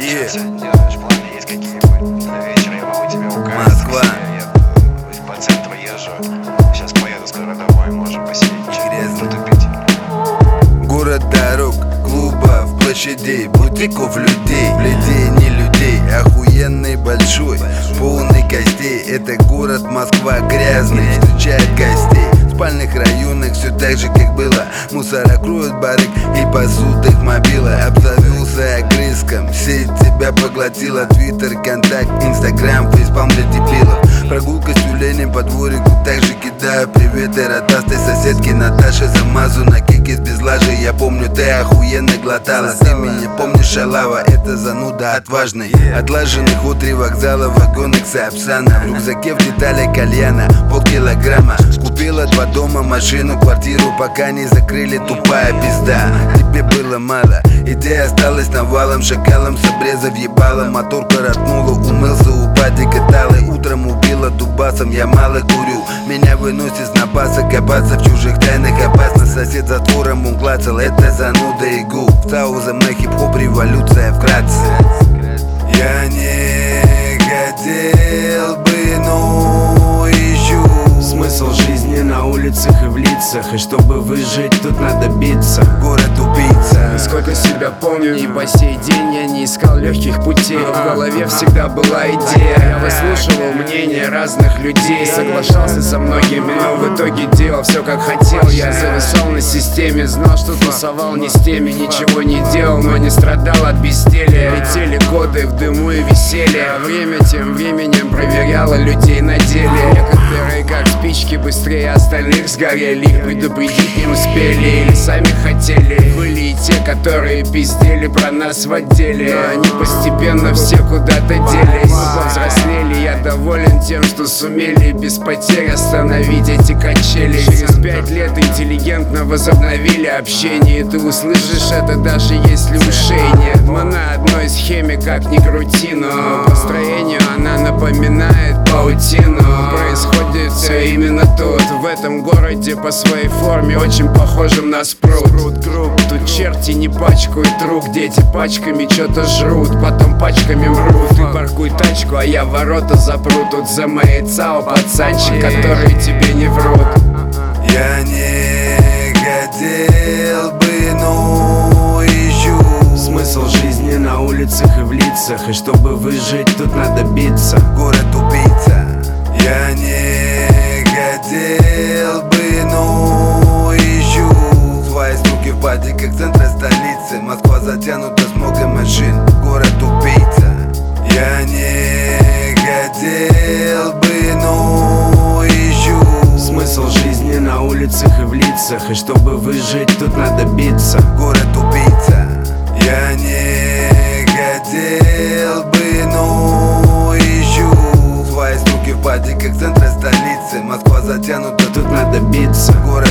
Сегодня делаешь планы, есть какие-нибудь? На вечер я могу тебе указать. Москва. Я еду по центру езжу. Сейчас поеду скоро домой, можем посидеть, потупить. Город дорог, клубов, площадей, бутиков людей, людей не людей, охуенный большой, полный костей. Это город Москва грязный, встречает гостей. В спальных районах все так же, как было. Мусора кроют барыг и пасут их мобилы. Обзавелся огрызком, сеть тебя поглотила. Твиттер, контакт, инстаграм, фейспалм для дебилов. Прогулка с тюленем по дворику, также кидаю привет ротастой соседке Наташе Замазу на кике с безлажей. Я помню, ты охуенно глотала. Ты меня помнишь, шалава, это зануда отважный. Отлаженных у 3 вокзала, вагонок Сапсана. В рюкзаке в деталях кальяна полкилограмма. Купила 2 дома, машину, квартиру, пока не закрыли, тупая пизда. Тебе было мало, и ты осталась навалом, шакалом с обрезов ебала. Мотор коротнула, умылся у падика Талы. Утром убила дубасом, я мало курю. Меня выносит с напаса, копаться в чужих тайнах опасно. Сосед затвором он клацал, это зануда и губ. В ЦАУ за мной хип-хоп, революция вкратце. Я не хотел бы, но ищу смысл жизни на улицах и в лицах. И чтобы выжить, тут надо биться. Город убийца. Сколько себя помню, и по сей день я не искал легких путей. В голове всегда была идея. Я выслушивал мнения разных людей, соглашался со многими, но в итоге делал все как хотел. Я зависал на системе, знал, что тусовал не с теми. Ничего не делал, но не страдал от безделия. Летели годы в дыму и веселье. Время тем временем проверяло людей на деле. Некоторые, как спички, быстрее остальных сгорели. Их предупредить не успели или сами хотели. Были и те, которые пиздели про нас в отделе, но они постепенно все куда-то делись. Мы повзрослели, я доволен тем, что сумели без потерь остановить эти качели. Через 5 лет интеллигентно возобновили общение, и ты услышишь это, даже если ушей нет. Мы на одной схеме, как ни крути, но по строению она напоминает паутину. Происходит все именно тут, в этом городе, по своей форме очень похожим на спрут. Тут черти не пачкают рук, дети пачками что-то жрут, потом пачками мрут. Ты паркуй тачку, а я ворота запру. Тут за моей ЦАО пацанчик, которые тебе не врут. Я не хотел бы, но ищу смысл жизни на улицах и в лицах. И чтобы выжить, тут надо биться. Город убийца. Я не хотел бы, но ищу свои стуки в падиках центра столицы. Москва затянута смогом машин. Город убийца. Я не хотел бы, но ищу смысл жизни на улицах и в лицах. И чтобы выжить, тут надо биться. Город убийца. Я не хотел бы, но ищу свои стуки в падиках центра столицы. Москва затянута, тут надо биться. Город